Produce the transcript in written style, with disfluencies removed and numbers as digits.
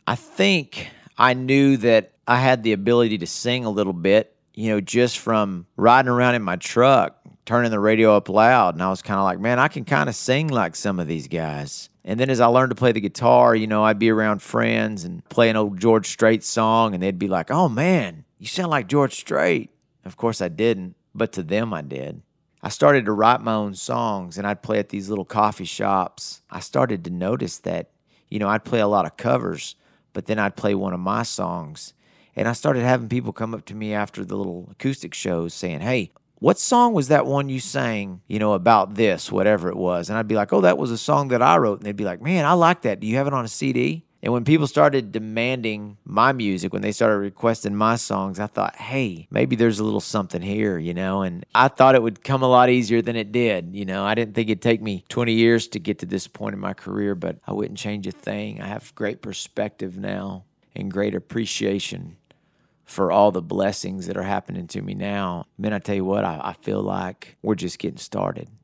I think I knew that I had the ability to sing a little bit, just from riding around in my truck, turning the radio up loud. And I was kind of like, man, I can kind of sing like some of these guys. And then as I learned to play the guitar, I'd be around friends and play an old George Strait song, and they'd be like, oh, man, you sound like George Strait. Of course I didn't, but to them I did. I started to write my own songs, and I'd play at these little coffee shops. I started to notice that, I'd play a lot of covers, but then I'd play one of my songs. And I started having people come up to me after the little acoustic shows saying, hey, what song was that one you sang, about this, whatever it was? And I'd be like, oh, that was a song that I wrote. And they'd be like, man, I like that. Do you have it on a CD? And when people started demanding my music, when they started requesting my songs, I thought, hey, maybe there's a little something here, and I thought it would come a lot easier than it did. I didn't think it'd take me 20 years to get to this point in my career, but I wouldn't change a thing. I have great perspective now and great appreciation for all the blessings that are happening to me now. Man, I tell you what, I feel like we're just getting started.